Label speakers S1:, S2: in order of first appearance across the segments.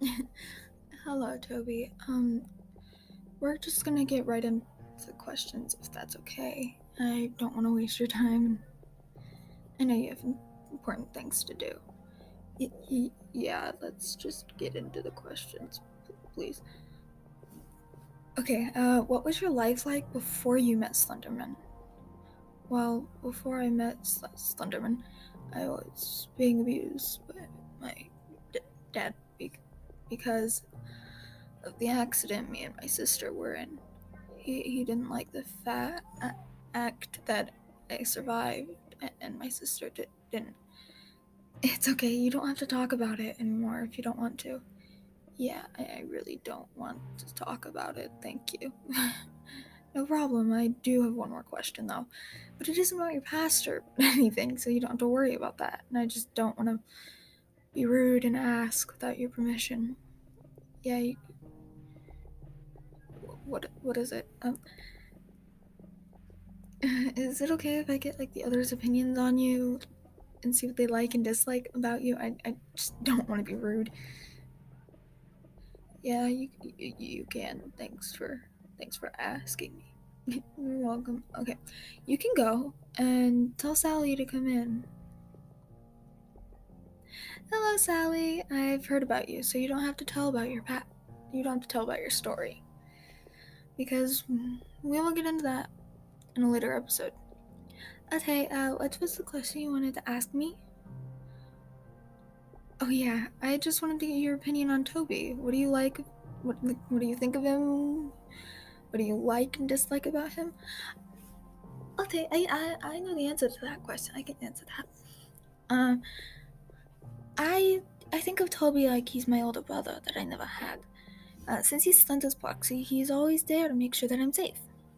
S1: Hello, Toby. We're just gonna get right into questions if that's okay. I don't want to waste your time. I know you have important things to do. Yeah, let's just get into the questions, please. Okay, what was your life like before you met Slenderman? Well, before I met Slenderman, I was being abused by my dad because of the accident me and my sister were in. He didn't like the fact that I survived and my sister didn't. It's okay, you don't have to talk about it anymore if you don't want to. Yeah, I really don't want to talk about it, thank you. No problem, I do have one more question though. But it isn't about your past or anything, so you don't have to worry about that. And I just don't want to be rude and ask without your permission. Yeah, what is it? Is it okay if I get like the others' opinions on you and see what they like and dislike about you? I just don't want to be rude. Yeah, you can. Thanks for asking me. You're welcome. Okay, you can go and tell Sally to come in. Hello, Sally. I've heard about you, so you don't have to tell about your past. You don't have to tell about your story because we will get into that in a later episode. Okay, what was the question you wanted to ask me? Oh yeah, I just wanted to get your opinion on Toby. What do you like? What do you think of him? What do you like and dislike about him? Okay, I know the answer to that question. I can answer that. Um, I I think of Toby like he's my older brother that I never had. Since he's Slender's proxy, he's always there to make sure that I'm safe.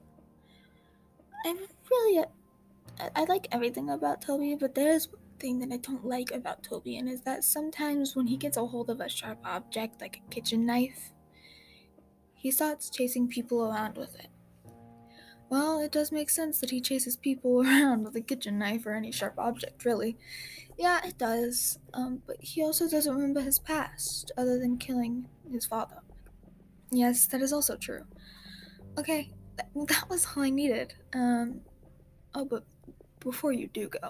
S1: I really, I like everything about Toby, but there's one thing that I don't like about Toby, and is that sometimes when he gets a hold of a sharp object like a kitchen knife, he starts chasing people around with it. Well, it does make sense that he chases people around with a kitchen knife or any sharp object, really. Yeah, it does. But he also doesn't remember his past, other than killing his father. Yes, that is also true. Okay, that was all I needed. Oh, but before you do go,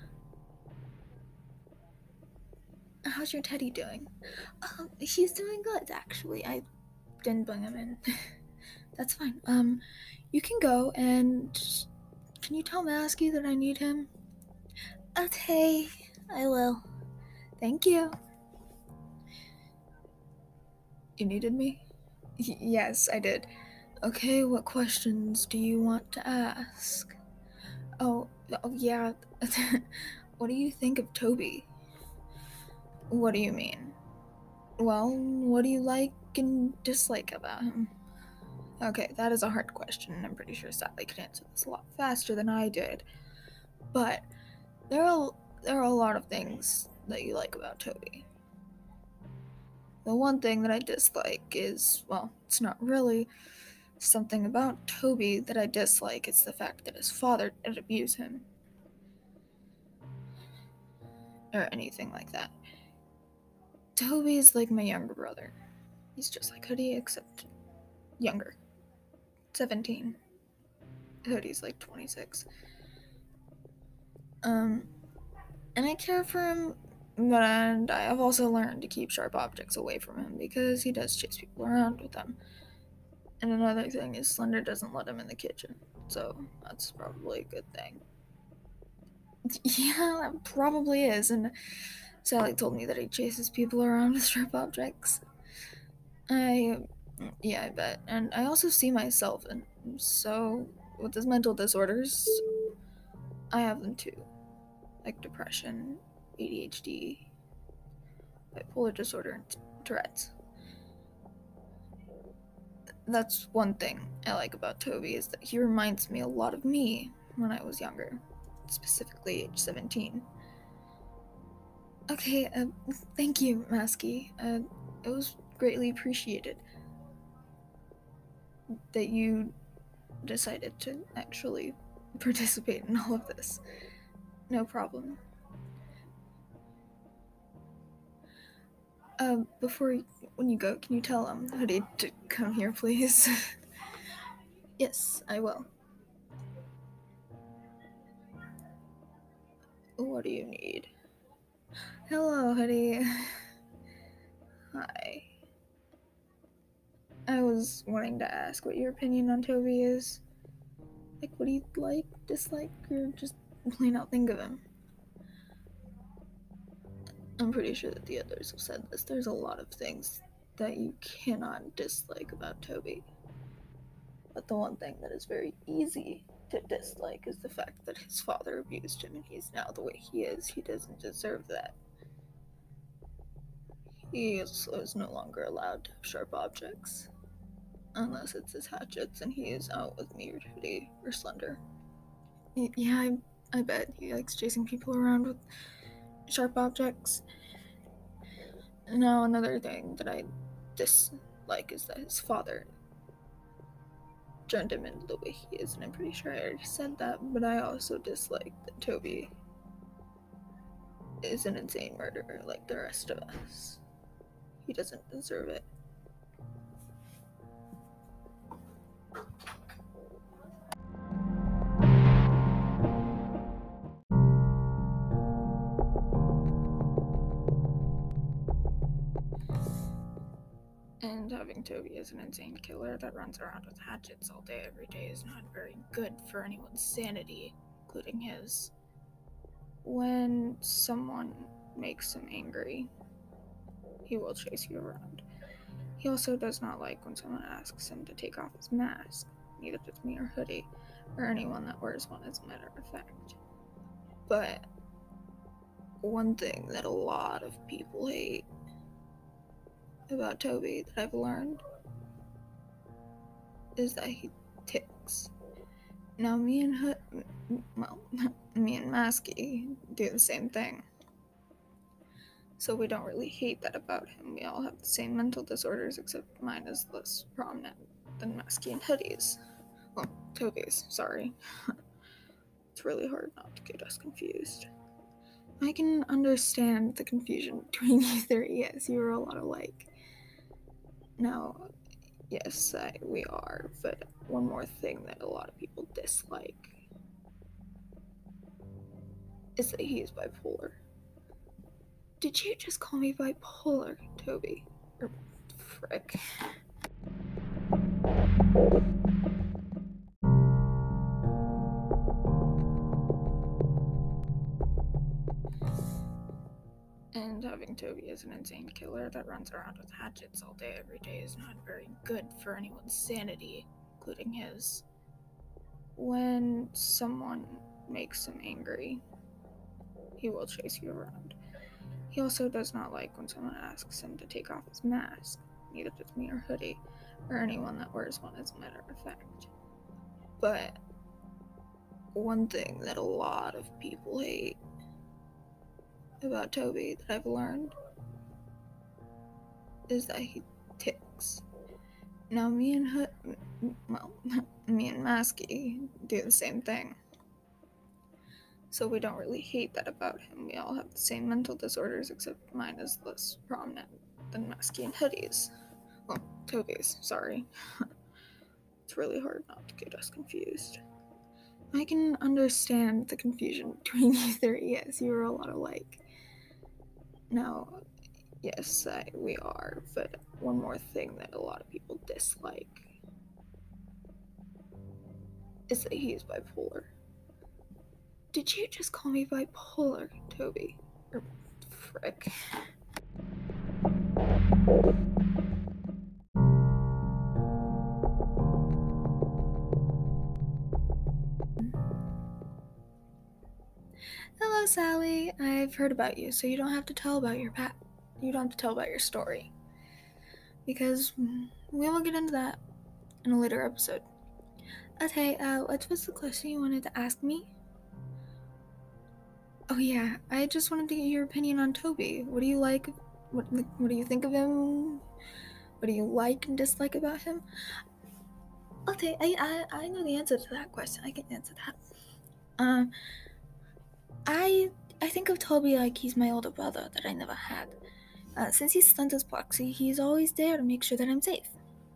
S1: how's your teddy doing? He's doing good, actually. I didn't bring him in. That's fine. You can go and can you tell Masky that I need him? Okay, I will. Thank you. You needed me? Yes, I did. Okay, what questions do you want to ask? Oh yeah. What do you think of Toby? What do you mean? Well, what do you like and dislike about him? Okay, that is a hard question, and I'm pretty sure Sally could answer this a lot faster than I did. But there are a lot of things that you like about Toby. The one thing that I dislike is, well, it's not really something about Toby that I dislike, it's the fact that his father did abuse him. Or anything like that. Toby is like my younger brother. He's just like Hoodie, except younger. 17. Hoodie's like 26. And I care for him, but I have also learned to keep sharp objects away from him because he does chase people around with them. And another thing is Slender doesn't let him in the kitchen, so that's probably a good thing. Yeah, that probably is, and Sally told me that he chases people around with sharp objects. Yeah, I bet. And I also see myself, and so with his mental disorders, I have them too. Like depression, ADHD, bipolar disorder, and Tourette's. That's one thing I like about Toby is that he reminds me a lot of me when I was younger, specifically age 17. Okay, thank you, Masky. It was greatly appreciated that you decided to actually participate in all of this. No problem. When you go, can you tell Hoodie to come here, please? Yes, I will. What do you need? Hello, Hoodie. Hi. I was wanting to ask what your opinion on Toby is. Like, what do you like, dislike, or just plain out think of him? I'm pretty sure that the others have said this. There's a lot of things that you cannot dislike about Toby. But the one thing that is very easy to dislike is the fact that his father abused him and he's now the way he is. He doesn't deserve that. He is no longer allowed to have sharp objects. Unless it's his hatchets and he is out with me or Hoodie or Slender. Yeah, I bet he likes chasing people around with sharp objects. Now, another thing that I dislike is that his father turned him into the way he is, and I'm pretty sure I already said that, but I also dislike that Toby is an insane murderer like the rest of us. He doesn't deserve it. And having Toby as an insane killer that runs around with hatchets all day every day is not very good for anyone's sanity, including his. When someone makes him angry, he will chase you around. He also does not like when someone asks him to take off his mask, neither does me or Hoodie, or anyone that wears one as a matter of fact. But one thing that a lot of people hate about Toby that I've learned is that he ticks. Now me and Masky do the same thing. So we don't really hate that about him. We all have the same mental disorders, except mine is less prominent than Masky and Hoodie's. Well, Toby's, sorry. It's really hard not to get us confused. I can understand the confusion between you three. Yes, you are a lot alike. Now, yes, we are, but one more thing that a lot of people dislike is that he is bipolar. Did you just call me bipolar, Toby? Or frick. And having Toby as an insane killer that runs around with hatchets all day every day is not very good for anyone's sanity, including his. When someone makes him angry, he will chase you around. He also does not like when someone asks him to take off his mask, neither does me or Hoodie, or anyone that wears one as a matter of fact. But one thing that a lot of people hate about Toby that I've learned is that he ticks. Now me and Masky do the same thing. So we don't really hate that about him. We all have the same mental disorders, except mine is less prominent than Masky and Hoodie's. Well, Toby's, sorry. It's really hard not to get us confused. I can understand the confusion between you three. Yes, you are a lot alike. Now, yes, we are, but one more thing that a lot of people dislike is that he is bipolar. Did you just call me bipolar, Toby? Or frick. Hello, Sally. I've heard about you, so you don't have to tell about your you don't have to tell about your story. Because we will get into that in a later episode. Okay, what was the question you wanted to ask me? Oh yeah, I just wanted to get your opinion on Toby. What do you like? What do you think of him? What do you like and dislike about him? Okay, I know the answer to that question. I can answer that. I think of Toby like he's my older brother that I never had. Since he's Stunta's proxy, he's always there to make sure that I'm safe.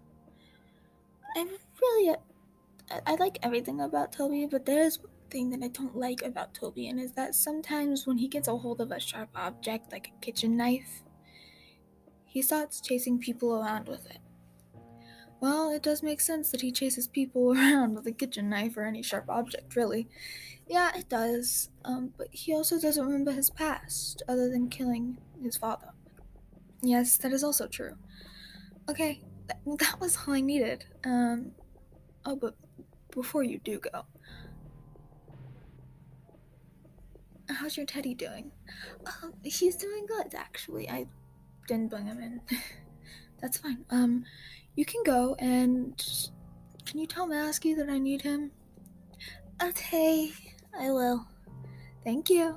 S1: I really, I like everything about Toby, but there's one thing that I don't like about Toby, and is that sometimes when he gets a hold of a sharp object like a kitchen knife, he starts chasing people around with it. Well, it does make sense that he chases people around with a kitchen knife or any sharp object, really. Yeah, it does. But he also doesn't remember his past, other than killing his father. Yes, that is also true. Okay, that was all I needed. Oh, but before you do go, how's your teddy doing? He's doing good, actually. I didn't bring him in. That's fine. You can go, and can you tell Masky that I need him? Okay, I will. Thank you.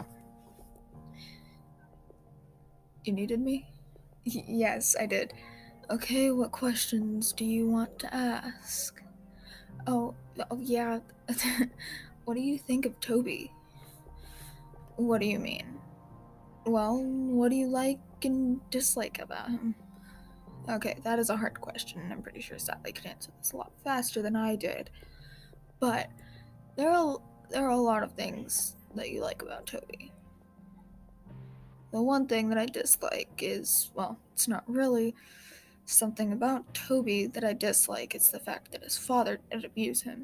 S1: You needed me? Yes, I did. Okay, what questions do you want to ask? Oh yeah. What do you think of Toby? What do you mean? Well, what do you like and dislike about him? Okay, that is a hard question, and I'm pretty sure Sally could answer this a lot faster than I did. But there are a lot of things that you like about Toby. The one thing that I dislike is, well, it's not really something about Toby that I dislike, it's the fact that his father did abuse him.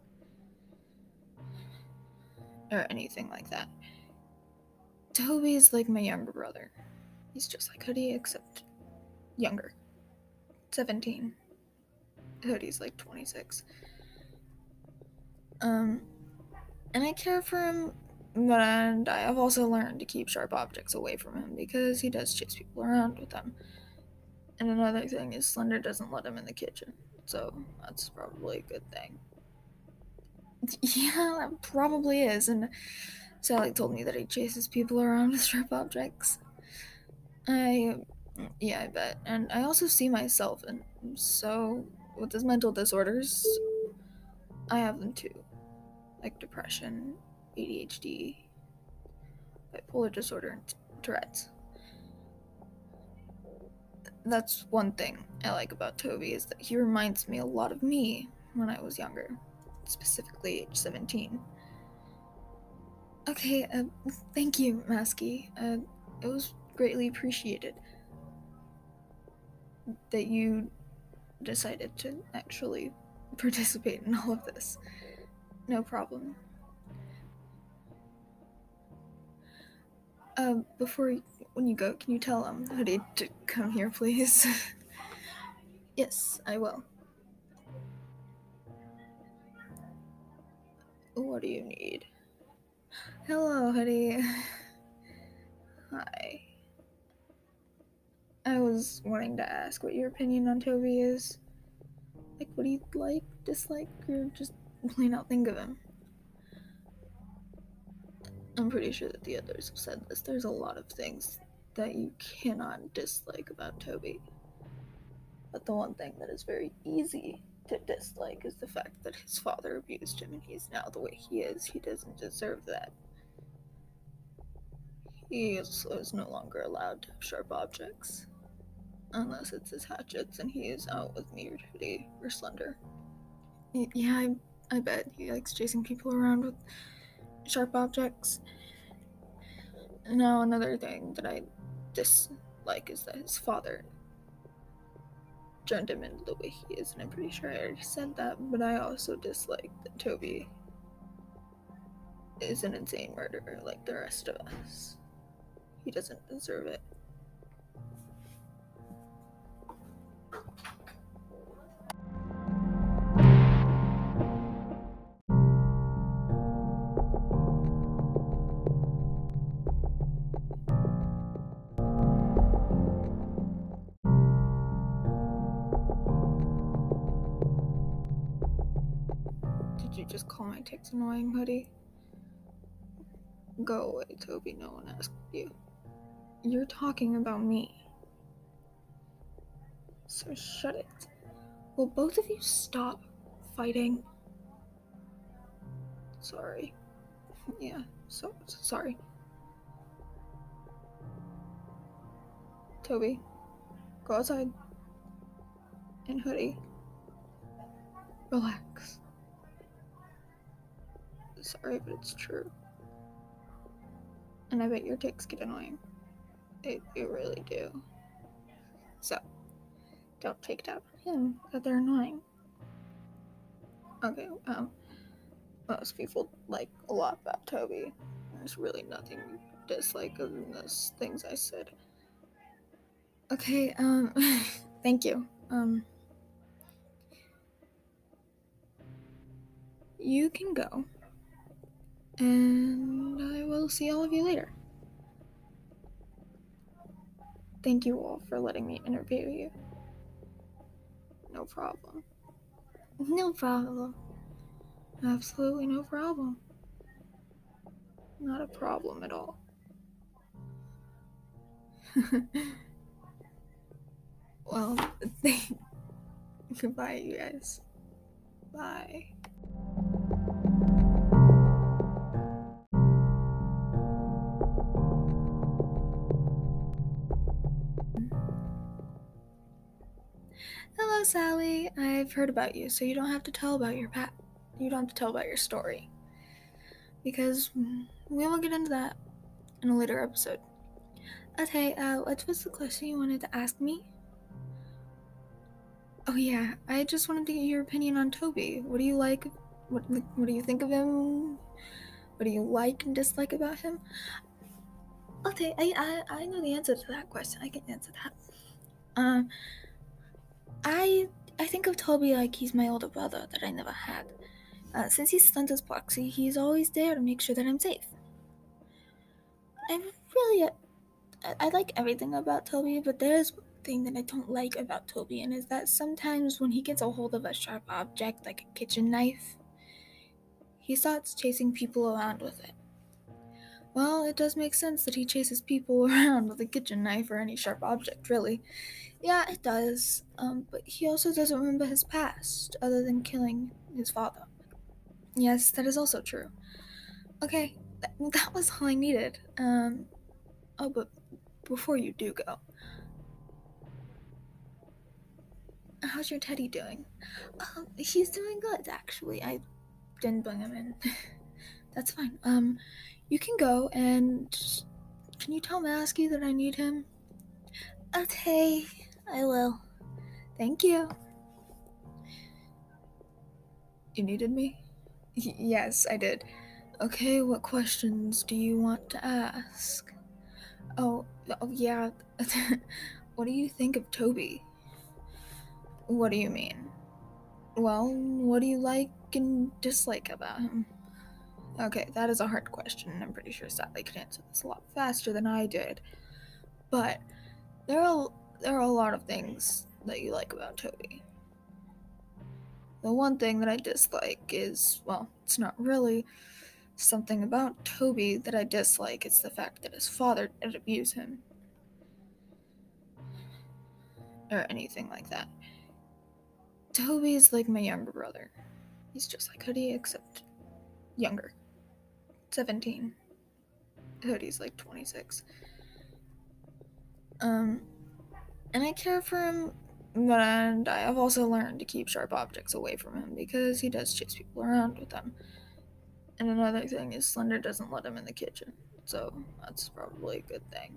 S1: Or anything like that. Toby is like my younger brother. He's just like Hoodie, except younger. 17. Hoodie's like 26. And I care for him, and I have also learned to keep sharp objects away from him because he does chase people around with them. And another thing is Slender doesn't let him in the kitchen, so that's probably a good thing. Yeah, that probably is, and Sally told me that he chases people around with sharp objects. Yeah, I bet. And I also see myself, and so with his mental disorders, I have them too. Like depression, ADHD, bipolar disorder, and Tourette's. That's one thing I like about Toby, is that he reminds me a lot of me when I was younger, specifically age 17. Okay, thank you, Masky. It was greatly appreciated that you decided to actually participate in all of this. No problem. When you go, can you tell Hoodie to come here, please? Yes, I will. What do you need? Hello, Hoodie. Hi. I was wanting to ask what your opinion on Toby is. Like, what do you like, dislike, or just plain out think of him? I'm pretty sure that the others have said this. There's a lot of things that you cannot dislike about Toby. But the one thing that is very easy to dislike is the fact that his father abused him and he's now the way he is. He doesn't deserve that. He is no longer allowed to have sharp objects. Unless it's his hatchets and he is out with me or Hoodie or Slender. Yeah, I bet he likes chasing people around with sharp objects. Now, another thing that I dislike is that his father turned him into the way he is, and I'm pretty sure I already said that, but I also dislike that Toby is an insane murderer like the rest of us. He doesn't deserve it. Did you just call my ticks annoying, Hoodie? Go away, Toby. No one asked you. You're talking about me. So shut it. Will both of you stop fighting? Sorry. Yeah, so sorry. Toby, go outside. And Hoodie, relax. Sorry, but it's true. And I bet your ticks get annoying. They really do. So, don't take it out on him that they're annoying. Okay, most people like a lot about Toby. There's really nothing you dislike other than those things I said. Okay, thank you. You can go. And I will see all of you later. Thank you all for letting me interview you. No problem. No problem. Absolutely no problem. Not a problem at all. Well, goodbye, you guys. Bye. Hello, Sally. I've heard about you, so you don't have to tell about your You don't have to tell about your story. Because we will get into that in a later episode. Okay, what was the question you wanted to ask me? Oh yeah, I just wanted to get your opinion on Toby. What do you like? What do you think of him? What do you like and dislike about him? Okay, I know the answer to that question. I can answer that. I think of Toby like he's my older brother that I never had. Since he's Stunter's proxy, he's always there to make sure that I'm safe. I like everything about Toby, but there's one thing that I don't like about Toby, and is that sometimes when he gets a hold of a sharp object like a kitchen knife, he starts chasing people around with it. Well, it does make sense that he chases people around with a kitchen knife or any sharp object, really. Yeah, it does. But he also doesn't remember his past, other than killing his father. Yes, that is also true. Okay, that was all I needed. Oh, but before you do go, how's your teddy doing? He's doing good, actually. I didn't bring him in. That's fine. You can go, and can you tell Masky that I need him? Okay, I will. Thank you. You needed me? Yes, I did. Okay, what questions do you want to ask? Oh yeah. What do you think of Toby? What do you mean? Well, what do you like and dislike about him? Okay, that is a hard question, and I'm pretty sure Sally could answer this a lot faster than I did. But there are a lot of things that you like about Toby. The one thing that I dislike is, well, it's not really something about Toby that I dislike, it's the fact that his father did abuse him. Or anything like that. Toby is like my younger brother. He's just like Hoodie, except younger. 17. Hoodie's like 26. And I care for him, and I have also learned to keep sharp objects away from him because he does chase people around with them. And another thing is Slender doesn't let him in the kitchen, so that's probably a good thing.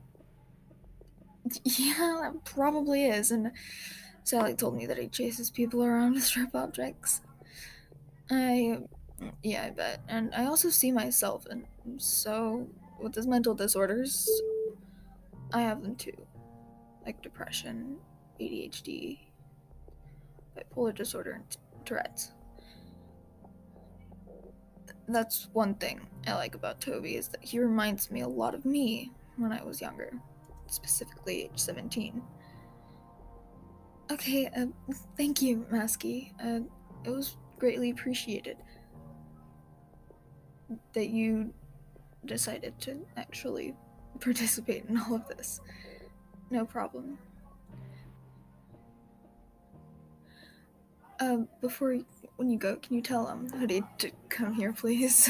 S1: Yeah, that probably is, and Sally told me that he chases people around with sharp objects. Yeah, I bet. And I also see myself, and so with his mental disorders, I have them too. Like depression, ADHD, bipolar disorder, and Tourette's. That's one thing I like about Toby, is that he reminds me a lot of me when I was younger, specifically age 17. Okay, thank you, Masky. It was greatly appreciated that you decided to actually participate in all of this. No problem. When you go, can you tell Hoodie to come here, please?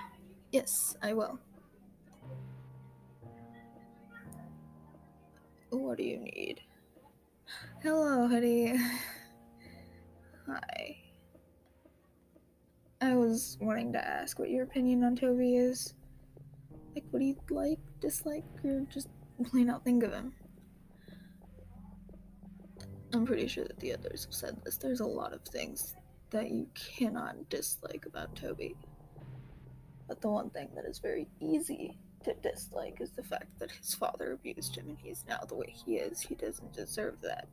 S1: Yes, I will. What do you need? Hello, Hetty. Hi. I was wanting to ask what your opinion on Toby is. Like, what do you like, dislike, or just plain out think of him? I'm pretty sure that the others have said this. There's a lot of things that you cannot dislike about Toby. But the one thing that is very easy to dislike is the fact that his father abused him and he's now the way he is. He doesn't deserve that.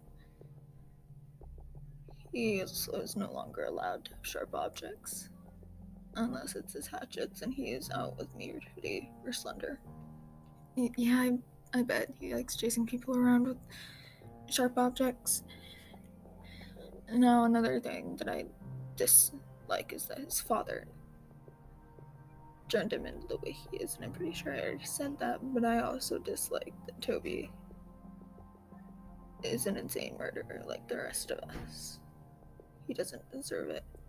S1: He is no longer allowed to have sharp objects. Unless it's his hatchets and he is out with me or Judy or Slender. Yeah, I bet he likes chasing people around with sharp objects. Now, another thing that I dislike is that his father turned him into the way he is, and I'm pretty sure I already said that, but I also dislike that Toby is an insane murderer like the rest of us. He doesn't deserve it.